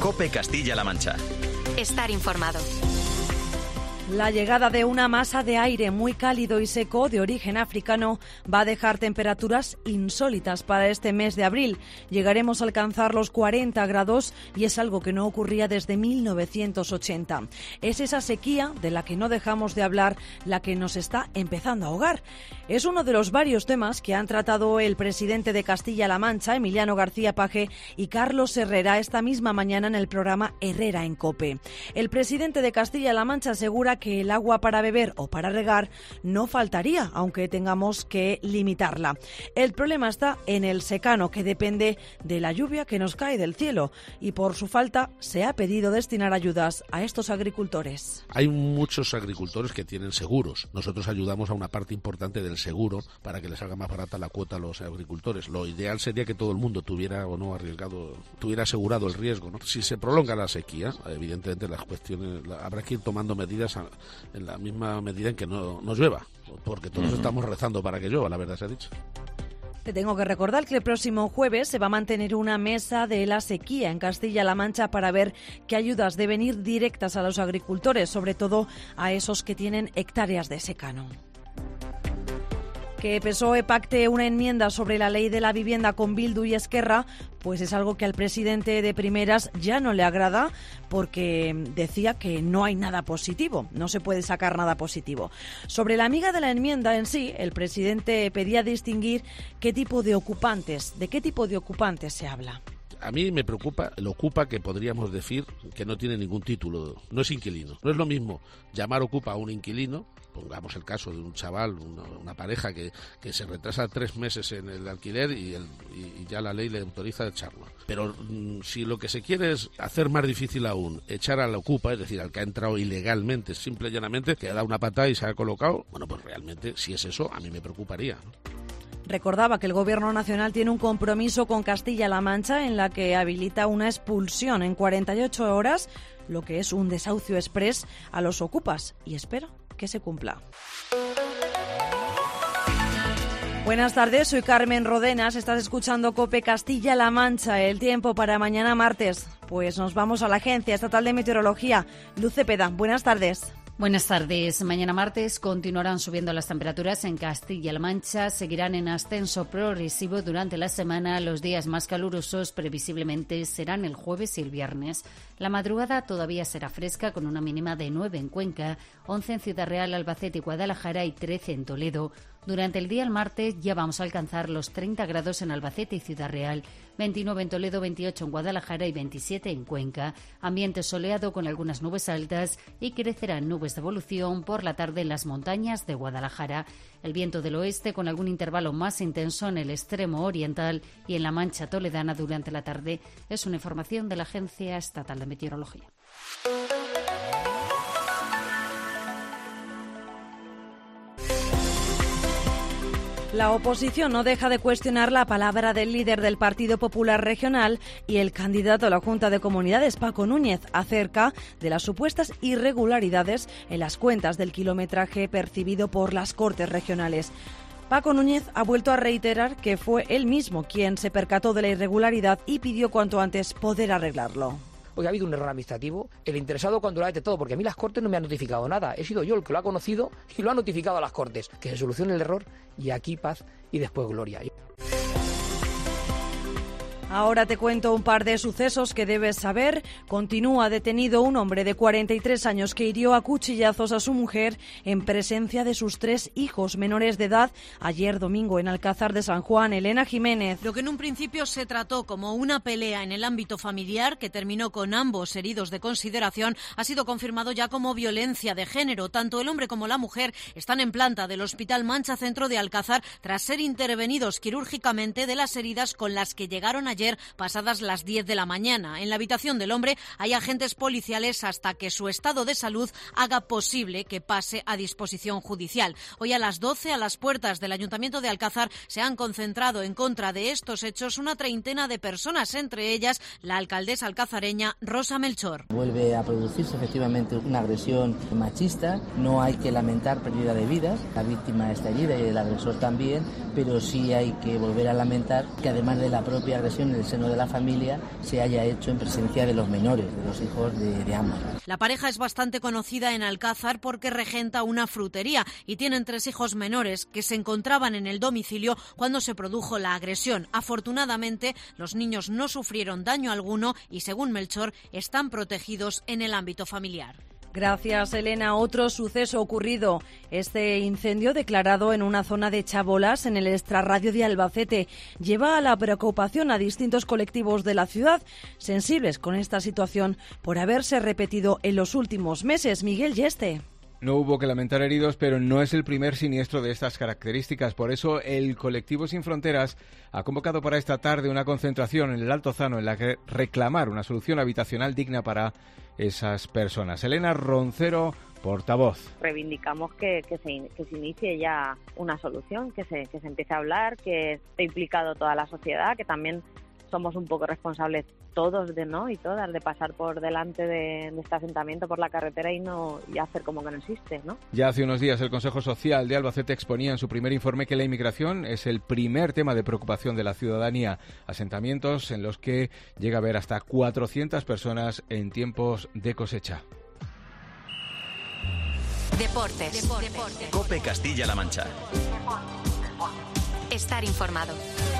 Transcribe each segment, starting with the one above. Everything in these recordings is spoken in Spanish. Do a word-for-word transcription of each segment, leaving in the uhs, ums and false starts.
COPE Castilla-La Mancha. Estar informado. La llegada de una masa de aire muy cálido y seco de origen africano va a dejar temperaturas insólitas para este mes de abril. Llegaremos a alcanzar los cuarenta grados y es algo que no ocurría desde mil novecientos ochenta. Es esa sequía de la que no dejamos de hablar la que nos está empezando a ahogar. Es uno de los varios temas que han tratado el presidente de Castilla-La Mancha, Emiliano García Paje, y Carlos Herrera esta misma mañana en el programa Herrera en COPE. El presidente de Castilla-La Mancha asegura que el agua para beber o para regar no faltaría, aunque tengamos que limitarla. El problema está en el secano, que depende de la lluvia que nos cae del cielo, y por su falta se ha pedido destinar ayudas a estos agricultores. Hay muchos agricultores que tienen seguros. Nosotros ayudamos a una parte importante del seguro para que les haga más barata la cuota a los agricultores. Lo ideal sería que todo el mundo tuviera o no arriesgado, tuviera asegurado el riesgo, ¿no? Si se prolonga la sequía, evidentemente las cuestiones la, habrá que ir tomando medidas a, en la misma medida en que no, no llueva, porque todos uh-huh. estamos rezando para que llueva, la verdad se ha dicho. Te tengo que recordar que el próximo jueves se va a mantener una mesa de la sequía en Castilla-La Mancha para ver qué ayudas deben ir directas a los agricultores, sobre todo a esos que tienen hectáreas de secano. Que P S O E pacte una enmienda sobre la ley de la vivienda con Bildu y Esquerra, pues es algo que al presidente de primeras ya no le agrada, porque decía que no hay nada positivo, no se puede sacar nada positivo. Sobre la amiga de la enmienda en sí, el presidente pedía distinguir qué tipo de ocupantes, de qué tipo de ocupantes se habla. A mí me preocupa el ocupa, que podríamos decir que no tiene ningún título, no es inquilino. No es lo mismo llamar ocupa a un inquilino, pongamos el caso de un chaval, una, una pareja que, que se retrasa tres meses en el alquiler y, el, y ya la ley le autoriza a echarlo. Pero mmm, si lo que se quiere es hacer más difícil aún, echar al ocupa, es decir, al que ha entrado ilegalmente, simple y llanamente, que ha dado una patada y se ha colocado, bueno, pues realmente, si es eso, a mí me preocuparía, ¿no? Recordaba que el Gobierno Nacional tiene un compromiso con Castilla-La Mancha en la que habilita una expulsión en cuarenta y ocho horas, lo que es un desahucio exprés a los ocupas, y espero que se cumpla. Buenas tardes, soy Carmen Rodenas, estás escuchando COPE Castilla-La Mancha. El tiempo para mañana martes, pues nos vamos a la Agencia Estatal de Meteorología. Luz Cepeda, buenas tardes. Buenas tardes. Mañana martes continuarán subiendo las temperaturas en Castilla-La Mancha. Seguirán en ascenso progresivo durante la semana. Los días más calurosos previsiblemente serán el jueves y el viernes. La madrugada todavía será fresca, con una mínima de nueve en Cuenca, once en Ciudad Real, Albacete y Guadalajara y trece en Toledo. Durante el día el martes ya vamos a alcanzar los treinta grados en Albacete y Ciudad Real, veintinueve en Toledo, veintiocho en Guadalajara y veintisiete en Cuenca. Ambiente soleado con algunas nubes altas y crecerán nubes de evolución por la tarde en las montañas de Guadalajara. El viento del oeste con algún intervalo más intenso en el extremo oriental y en la Mancha toledana durante la tarde. Es una información de la Agencia Estatal de Meteorología. La oposición no deja de cuestionar la palabra del líder del Partido Popular Regional y el candidato a la Junta de Comunidades, Paco Núñez, acerca de las supuestas irregularidades en las cuentas del kilometraje percibido por las Cortes Regionales. Paco Núñez ha vuelto a reiterar que fue él mismo quien se percató de la irregularidad y pidió cuanto antes poder arreglarlo. Hoy ha habido un error administrativo, el interesado cuando lo ha detectado, porque a mí las Cortes no me han notificado nada, he sido yo el que lo ha conocido y lo ha notificado a las Cortes, que se solucione el error y aquí paz y después gloria. Ahora te cuento un par de sucesos que debes saber. Continúa detenido un hombre de cuarenta y tres años que hirió a cuchillazos a su mujer en presencia de sus tres hijos menores de edad ayer domingo en Alcázar de San Juan. Elena Jiménez. Lo que en un principio se trató como una pelea en el ámbito familiar, que terminó con ambos heridos de consideración, ha sido confirmado ya como violencia de género. Tanto el hombre como la mujer están en planta del Hospital Mancha Centro de Alcázar tras ser intervenidos quirúrgicamente de las heridas con las que llegaron ayer pasadas las diez de la mañana. En la habitación del hombre hay agentes policiales hasta que su estado de salud haga posible que pase a disposición judicial. Hoy a las doce, a las puertas del Ayuntamiento de Alcázar, se han concentrado en contra de estos hechos una treintena de personas, entre ellas la alcaldesa alcazareña Rosa Melchor. Vuelve a producirse efectivamente una agresión machista, no hay que lamentar pérdida de vidas, la víctima está herida y el agresor también, pero sí hay que volver a lamentar que además de la propia agresión en el seno de la familia se haya hecho en presencia de los menores, de los hijos de, de ambos. La pareja es bastante conocida en Alcázar porque regenta una frutería y tienen tres hijos menores que se encontraban en el domicilio cuando se produjo la agresión. Afortunadamente, los niños no sufrieron daño alguno y, según Melchor, están protegidos en el ámbito familiar. Gracias, Elena. Otro suceso ocurrido. Este incendio, declarado en una zona de chabolas en el extrarradio de Albacete, lleva a la preocupación a distintos colectivos de la ciudad, sensibles con esta situación por haberse repetido en los últimos meses. Miguel Yeste. No hubo que lamentar heridos, pero no es el primer siniestro de estas características. Por eso, el colectivo Sin Fronteras ha convocado para esta tarde una concentración en el Altozano en la que reclamar una solución habitacional digna para esas personas. Elena Roncero, portavoz. Reivindicamos que, que, se, que se inicie ya una solución, que se, que se empiece a hablar, que esté implicado toda la sociedad, que también somos un poco responsables todos de no y todas de pasar por delante de, de este asentamiento por la carretera y no y hacer como que no existe, ¿no? Ya hace unos días el Consejo Social de Albacete exponía en su primer informe que la inmigración es el primer tema de preocupación de la ciudadanía. Asentamientos en los que llega a haber hasta cuatrocientas personas en tiempos de cosecha. Deportes. Deportes. COPE Castilla-La Mancha. Estar informado.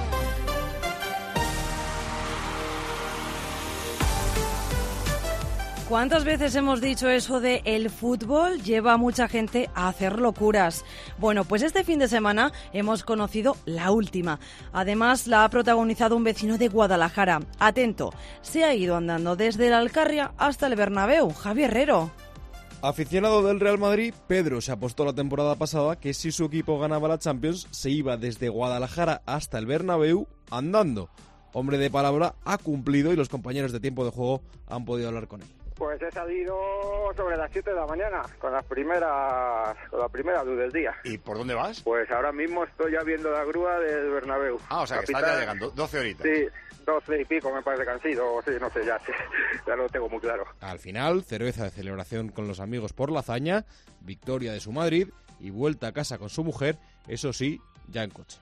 ¿Cuántas veces hemos dicho eso de el fútbol lleva a mucha gente a hacer locuras? Bueno, pues este fin de semana hemos conocido la última. Además, la ha protagonizado un vecino de Guadalajara. Atento, se ha ido andando desde el Alcarria hasta el Bernabéu. Javi Herrero. Aficionado del Real Madrid, Pedro se apostó la temporada pasada que si su equipo ganaba la Champions, se iba desde Guadalajara hasta el Bernabéu andando. Hombre de palabra, ha cumplido y los compañeros de tiempo de juego han podido hablar con él. Pues he salido sobre las siete de la mañana, con las primeras con la primera luz del día. ¿Y por dónde vas? Pues ahora mismo estoy ya viendo la grúa del Bernabéu. Ah, o sea, Capital, que estás ya llegando, doce horitas. Sí, doce y pico me parece que han sido, sí, no sé, ya, sí, ya lo tengo muy claro. Al final, cerveza de celebración con los amigos por la hazaña, victoria de su Madrid y vuelta a casa con su mujer, eso sí, ya en coche.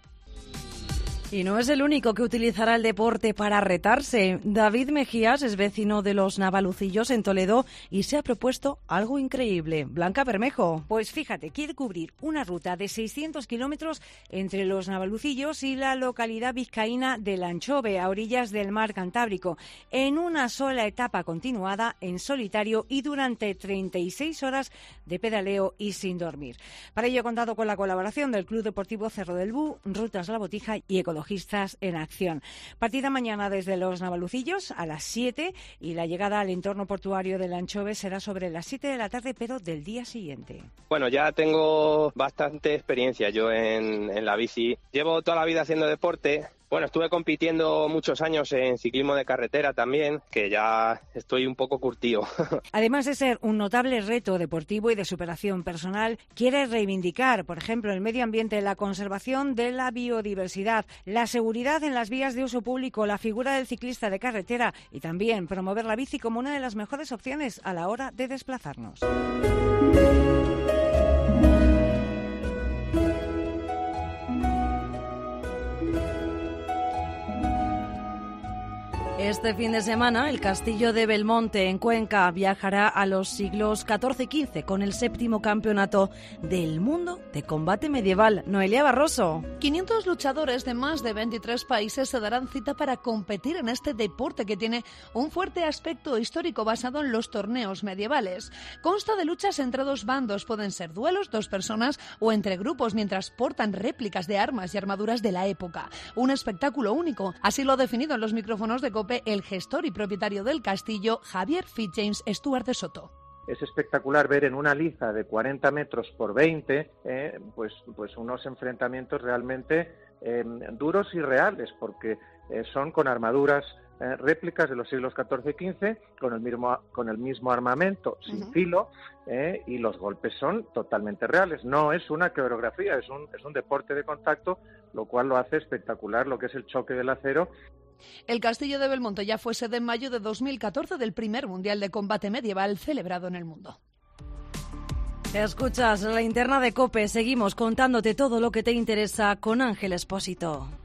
Y no es el único que utilizará el deporte para retarse. David Mejías es vecino de los Navalucillos en Toledo y se ha propuesto algo increíble. Blanca Bermejo. Pues fíjate, quiere cubrir una ruta de seiscientos kilómetros entre los Navalucillos y la localidad vizcaína de Lanchove, a orillas del mar Cantábrico, en una sola etapa continuada, en solitario y durante treinta y seis horas de pedaleo y sin dormir. Para ello ha contado con la colaboración del Club Deportivo Cerro del Bú, Rutas La Botija y Ecologistas en Acción. Partida mañana desde los Navalucillos a las siete y la llegada al entorno portuario de Lanchove será sobre las siete de la tarde, pero del día siguiente. Bueno, ya tengo bastante experiencia yo en, en la bici. Llevo toda la vida haciendo deporte. Bueno, estuve compitiendo muchos años en ciclismo de carretera también, que ya estoy un poco curtido. Además de ser un notable reto deportivo y de superación personal, quiere reivindicar, por ejemplo, el medio ambiente, la conservación de la biodiversidad, la seguridad en las vías de uso público, la figura del ciclista de carretera y también promover la bici como una de las mejores opciones a la hora de desplazarnos. Este fin de semana, el castillo de Belmonte, en Cuenca, viajará a los siglos catorce y quince con el séptimo campeonato del mundo de combate medieval. Noelia Barroso. quinientos luchadores de más de veintitrés países se darán cita para competir en este deporte que tiene un fuerte aspecto histórico basado en los torneos medievales. Consta de luchas entre dos bandos, pueden ser duelos, dos personas o entre grupos, mientras portan réplicas de armas y armaduras de la época. Un espectáculo único, así lo ha definido en los micrófonos de COPE el gestor y propietario del castillo, Javier Fitzjames Stuart de Soto. Es espectacular ver en una liza de cuarenta metros por veinte eh, pues, pues unos enfrentamientos realmente eh, duros y reales, porque eh, son con armaduras eh, réplicas de los siglos catorce y quince, con el mismo, con el mismo armamento, sin uh-huh. filo, eh, y los golpes son totalmente reales. No es una coreografía, es un, es un deporte de contacto, lo cual lo hace espectacular, lo que es el choque del acero. El castillo de Belmonte ya fue sede en mayo de dos mil catorce del primer Mundial de Combate Medieval celebrado en el mundo. Escuchas la linterna de COPE. Seguimos contándote todo lo que te interesa con Ángel Espósito.